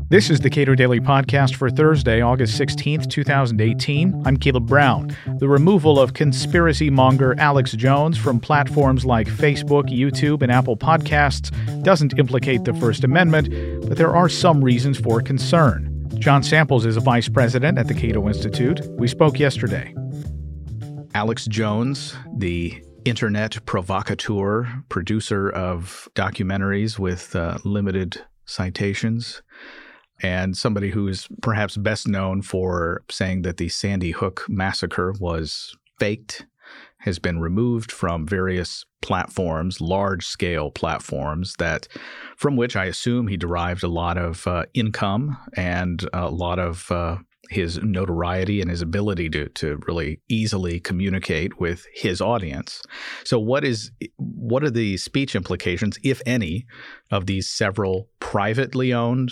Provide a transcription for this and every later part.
This is the Cato Daily Podcast for Thursday, August 16th, 2018. I'm Caleb Brown. The removal of conspiracy monger Alex Jones from platforms like Facebook, YouTube, and Apple Podcasts doesn't implicate the First Amendment, but there are some reasons for concern. John Samples is a vice president at the Cato Institute. We spoke yesterday. Alex Jones, the internet provocateur, producer of documentaries with limited citations, and somebody who is perhaps best known for saying that the Sandy Hook massacre was faked, has been removed from various platforms, large-scale platforms, from which I assume he derived a lot of income and a lot of his notoriety and his ability to really easily communicate with his audience. So what are the speech implications, if any, of these several privately owned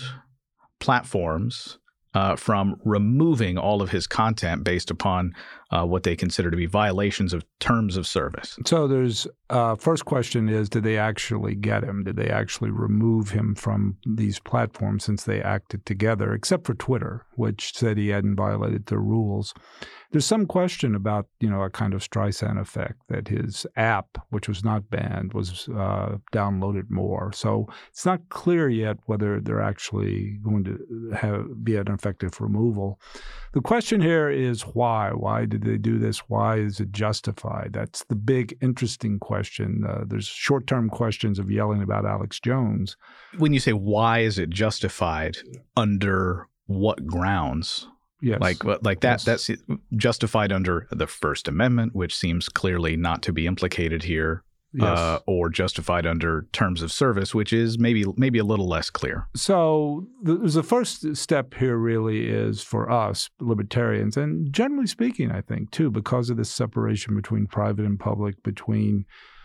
platforms from removing all of his content based upon what they consider to be violations of terms of service? So there's first question is, did they actually get him? Did they actually remove him from these platforms since they acted together, except for Twitter, which said he hadn't violated their rules? There's some question about, a kind of Streisand effect, that his app, which was not banned, was downloaded more. So it's not clear yet whether they're actually going to be an effective removal. The question here is why? Why did they do this? Why is it justified? That's the big, interesting question. There's short-term questions of yelling about Alex Jones. When you say why is it justified, under what grounds? Yes. That's justified under the First Amendment, which seems clearly not to be implicated here. Yes. Or justified under terms of service, which is maybe a little less clear. So the first step here really is for us, libertarians, and generally speaking, I think, too, because of this separation between private and public, between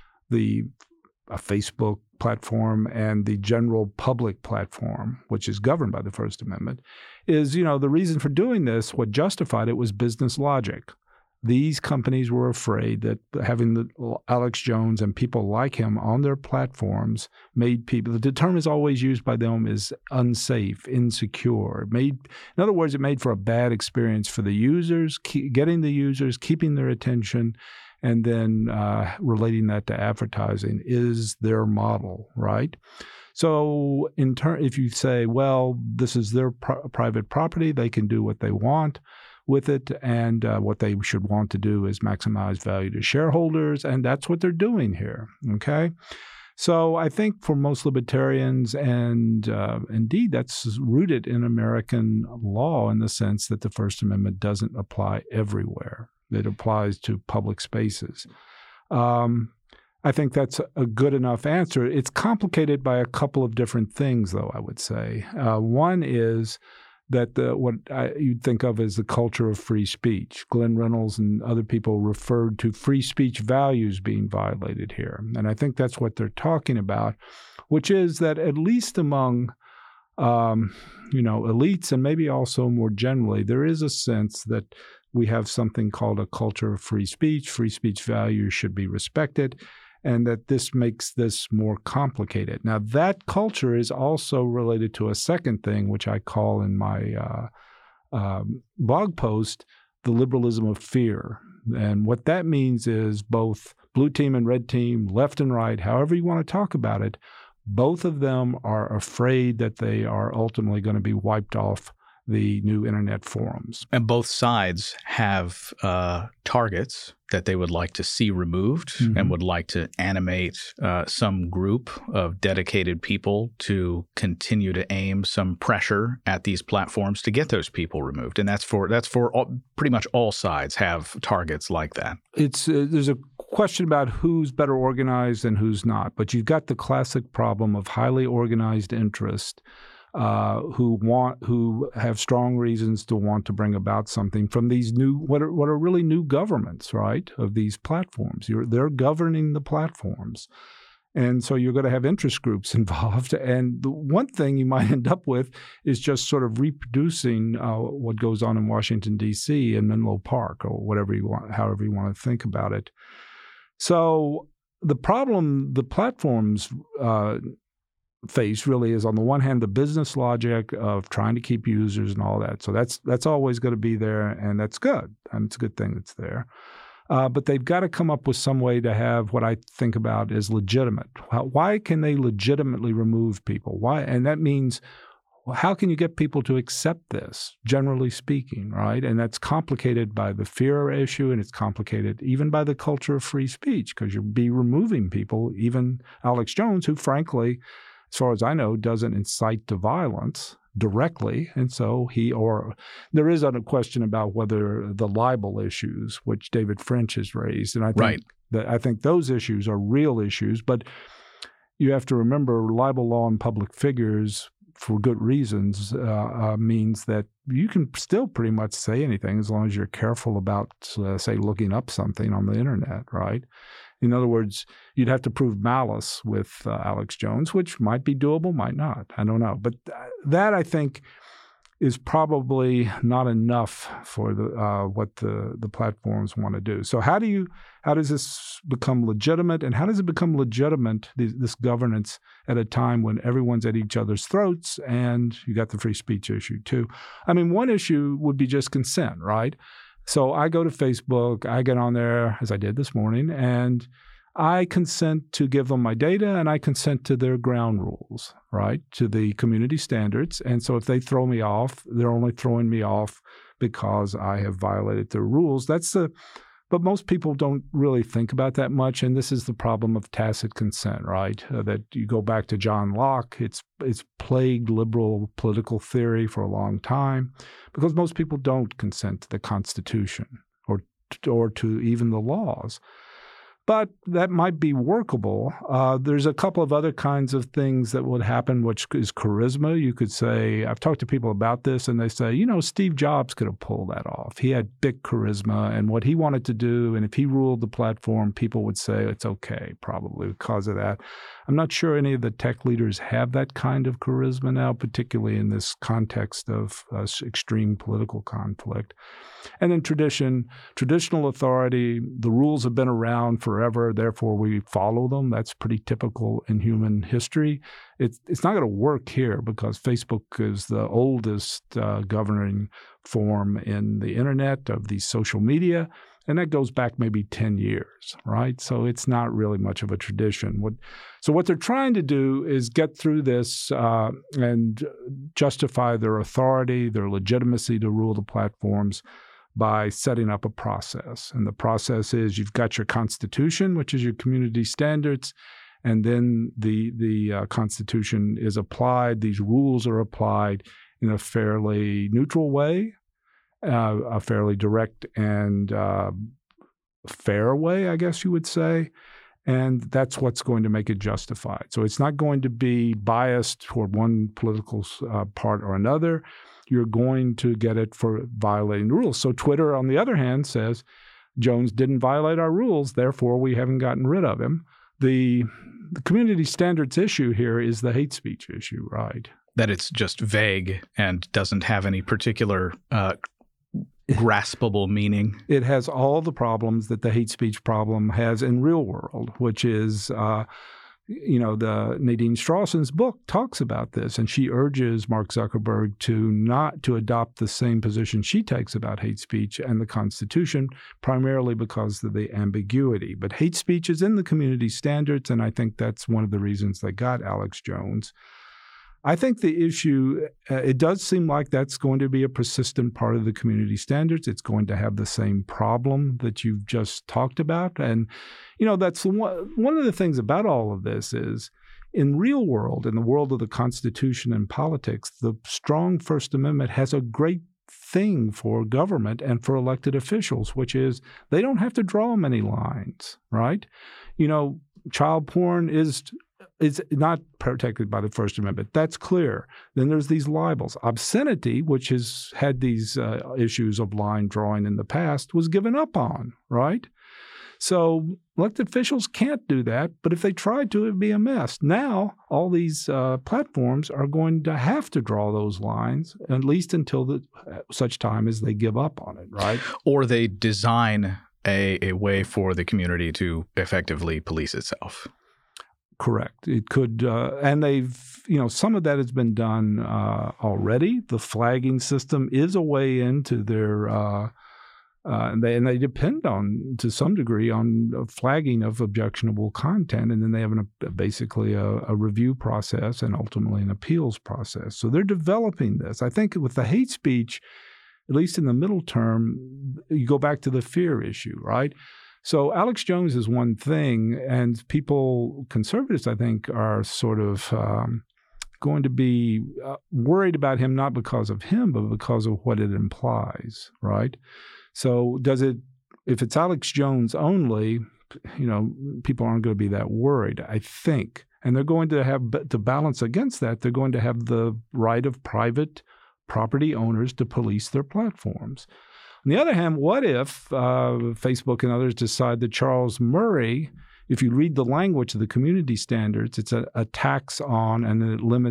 a Facebook platform and the general public platform, which is governed by the First Amendment, is, the reason for doing this, what justified it was business logic. These companies were afraid that having Alex Jones and people like him on their platforms made people – the term is always used by them is unsafe, insecure. In other words, it made for a bad experience for the users, getting the users, keeping their attention, and then relating that to advertising is their model, right? So if you say, well, this is their private property, they can do what they want with it, and what they should want to do is maximize value to shareholders, and that's what they're doing here, okay? So I think for most libertarians, and indeed that's rooted in American law in the sense that the First Amendment doesn't apply everywhere. It applies to public spaces. I think that's a good enough answer. It's complicated by a couple of different things, though, I would say. One is that you'd think of as the culture of free speech. Glenn Reynolds and other people referred to free speech values being violated here. And I think that's what they're talking about, which is that at least among elites and maybe also more generally, there is a sense that we have something called a culture of free speech values should be respected, and that this makes this more complicated. Now, that culture is also related to a second thing, which I call in my blog post, the liberalism of fear. And what that means is both blue team and red team, left and right, however you want to talk about it, both of them are afraid that they are ultimately going to be wiped off the new internet forums. And both sides have targets that they would like to see removed, and would like to animate some group of dedicated people to continue to aim some pressure at these platforms to get those people removed. And that's for pretty much all sides have targets like that. There's a question about who's better organized and who's not, but you've got the classic problem of highly organized interest who have strong reasons to want to bring about something from these new what are really new governments, right, of these platforms. They're governing the platforms. And so you're going to have interest groups involved. And the one thing you might end up with is just sort of reproducing what goes on in Washington, D.C. and Menlo Park, or whatever you want, however you want to think about it. So the problem, the platforms face really is, on the one hand, the business logic of trying to keep users and all that. So that's always going to be there, and that's good. And it's a good thing it's there. But they've got to come up with some way to have what I think about as legitimate. Why can they legitimately remove people? Why? And that means, how can you get people to accept this, generally speaking, right? And that's complicated by the fear issue, and it's complicated even by the culture of free speech, because you'll be removing people, even Alex Jones, who frankly, as far as I know, doesn't incite to violence directly. And so there is a question about whether the libel issues, which David French has raised, and I think those issues are real issues, but you have to remember libel law on public figures, for good reasons, means that you can still pretty much say anything as long as you're careful about, say, looking up something on the internet, right? In other words, you'd have to prove malice with Alex Jones, which might be doable, might not. I don't know. But that, I think, is probably not enough for what the platforms want to do. So how does this become legitimate, and how does it become legitimate, this governance, at a time when everyone's at each other's throats, and you got the free speech issue too? I mean, one issue would be just consent, right? So I go to Facebook, I get on there, as I did this morning, and I consent to give them my data, and I consent to their ground rules, right, to the community standards. And so if they throw me off, they're only throwing me off because I have violated their rules. But most people don't really think about that much, and this is the problem of tacit consent, right? That you go back to John Locke, it's plagued liberal political theory for a long time, because most people don't consent to the Constitution or to even the laws. But that might be workable. There's a couple of other kinds of things that would happen, which is charisma. You could say, I've talked to people about this, and they say, Steve Jobs could have pulled that off. He had big charisma, and what he wanted to do, and if he ruled the platform, people would say it's okay, probably because of that. I'm not sure any of the tech leaders have that kind of charisma now, particularly in this context of extreme political conflict. And then traditional authority, the rules have been around forever, therefore we follow them. That's pretty typical in human history. It's not going to work here because Facebook is the oldest governing form in the internet of these social media, and that goes back maybe 10 years, right? So it's not really much of a tradition. So what they're trying to do is get through this and justify their authority, their legitimacy to rule the platforms by setting up a process. And the process is, you've got your Constitution, which is your community standards, and then the Constitution is applied. These rules are applied in a fairly neutral way, a fairly direct and fair way, I guess you would say. And that's what's going to make it justified. So it's not going to be biased toward one political part or another. You're going to get it for violating the rules. So Twitter, on the other hand, says Jones didn't violate our rules, therefore we haven't gotten rid of him. The community standards issue here is the hate speech issue, right? That it's just vague and doesn't have any particular graspable meaning. It has all the problems that the hate speech problem has in real world, which is, the Nadine Strawson's book talks about this, and she urges Mark Zuckerberg to adopt the same position she takes about hate speech and the Constitution, primarily because of the ambiguity. But hate speech is in the community standards, and I think that's one of the reasons they got Alex Jones. I think the issue, it does seem like that's going to be a persistent part of the community standards. It's going to have the same problem that you've just talked about. And, that's one of the things about all of this is, in real world, in the world of the Constitution and politics, the strong First Amendment has a great thing for government and for elected officials, which is they don't have to draw many lines, right? Child porn is not protected by the First Amendment. That's clear. Then there's these libels. Obscenity, which has had these issues of line drawing in the past, was given up on, right? So elected officials can't do that, but if they tried to, it'd be a mess. Now, all these platforms are going to have to draw those lines, at least until such time as they give up on it, right? Or they design a way for the community to effectively police itself. Correct. It could, and they've some of that has been done already. The flagging system is a way into their, and they depend on, to some degree, on flagging of objectionable content, and then they have basically a review process and ultimately an appeals process. So they're developing this. I think with the hate speech, at least in the middle term, you go back to the fear issue, right? So Alex Jones is one thing, and conservatives, I think, are sort of going to be worried about him, not because of him, but because of what it implies, right? So if it's Alex Jones only, people aren't going to be that worried, I think. And they're going to have, to balance against that, they're going to have the right of private property owners to police their platforms. On the other hand, what if Facebook and others decide that Charles Murray, if you read the language of the community standards, it's a tax on, and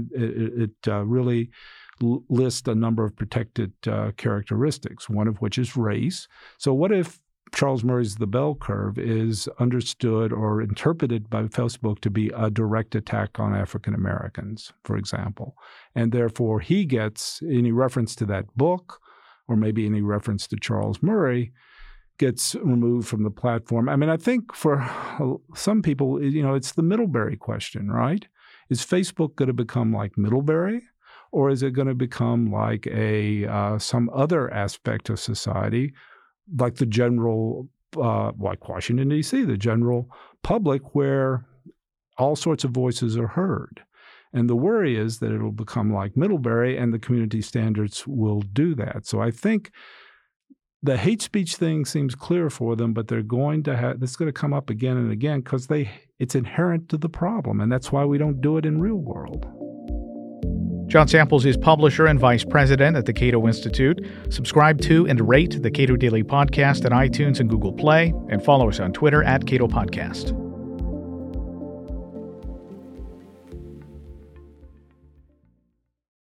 it really lists a number of protected characteristics, one of which is race. So what if Charles Murray's The Bell Curve is understood or interpreted by Facebook to be a direct attack on African Americans, for example, and therefore he gets any reference to that book or maybe any reference to Charles Murray gets removed from the platform. I mean, I think for some people, it's the Middlebury question, right? Is Facebook going to become like Middlebury, or is it going to become like some other aspect of society, like the general, like Washington, D.C., the general public, where all sorts of voices are heard? And the worry is that it'll become like Middlebury, and the community standards will do that. So I think the hate speech thing seems clear for them, but they're going to have, it's going to come up again and again because it's inherent to the problem, and that's why we don't do it in real world. John Samples is publisher and vice president at the Cato Institute. Subscribe to and rate the Cato Daily Podcast at iTunes and Google Play, and follow us on Twitter at Cato Podcast.